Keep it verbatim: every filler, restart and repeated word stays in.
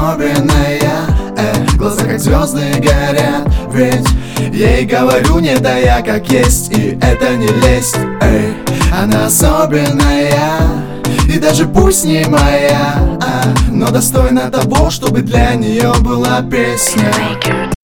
особенная, э, глаза как звезды горят. Ведь ей говорю не да я как есть, и это не лесть, эй. Она особенная, и даже пусть не моя, а, но достойна того, чтобы для нее была песня.